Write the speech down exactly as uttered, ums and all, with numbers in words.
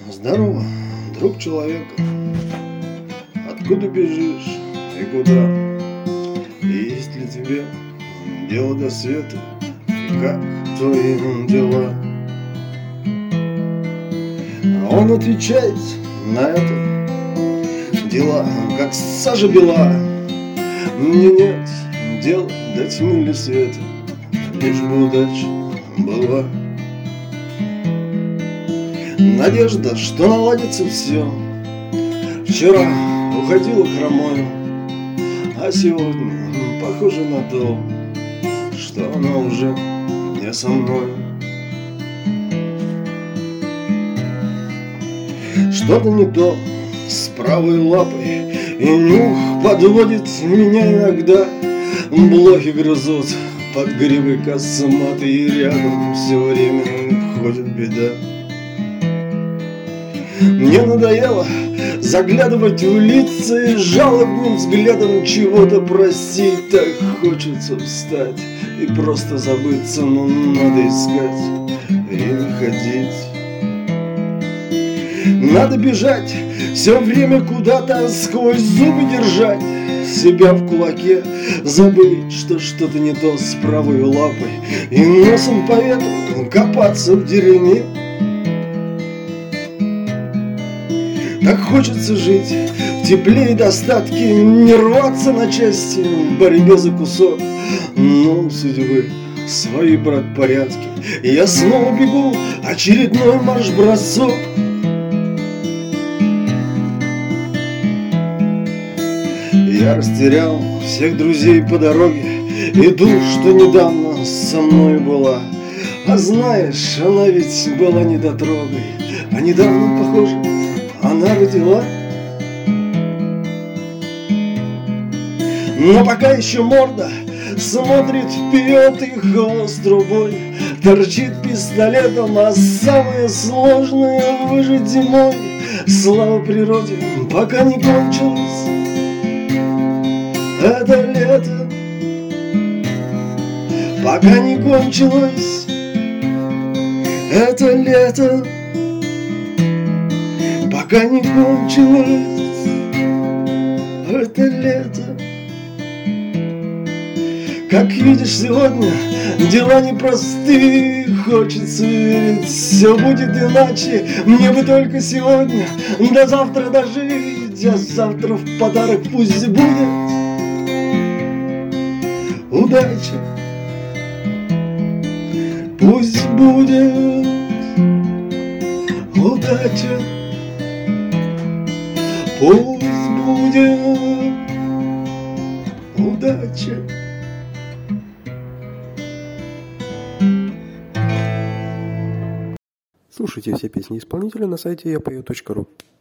Здорово, друг человека. Откуда бежишь и куда? И есть ли тебе дело до света? И как твои дела? А он отвечает на это: дела, как сажа бела. Мне нет дела до тьмы или света, лишь бы удача была. Надежда, что наладится все. Вчера уходила хромою, а сегодня похоже на то, что она уже не со мной. Что-то не то с правой лапой, и нюх подводит меня иногда. Блохи грызут под гривой косматой, и рядом все время ходит беда. Мне надоело заглядывать в лица и жалобным взглядом чего-то просить. Так хочется встать и просто забыться, но надо искать и не ходить. Надо бежать, все время куда-то сквозь зубы держать себя в кулаке, забыть, что что-то не то с правой лапой, и носом по ветру копаться в дерьме. Так хочется жить в тепле и достатке, не рваться на части в борьбе за кусок. Но у судьбы свои, брат, порядки, и я снова бегу, очередной марш-бросок. Я растерял всех друзей по дороге и ту, что недавно со мной была. А знаешь, она ведь была недотрогой, а недавно, похоже, она родила. Но пока еще морда смотрит вперед, и хвост трубой торчит пистолетом, а самое сложное выжить зимой. Слава природе, пока не кончилось это лето, пока не кончилось это лето, пока не кончилось это лето. Как видишь, сегодня дела непростые, хочется верить, все будет иначе. Мне бы только сегодня до завтра дожить, а завтра в подарок пусть будет удача, пусть будет удача, пусть будет удача. Слушайте все песни исполнителя на сайте я пою точка ру.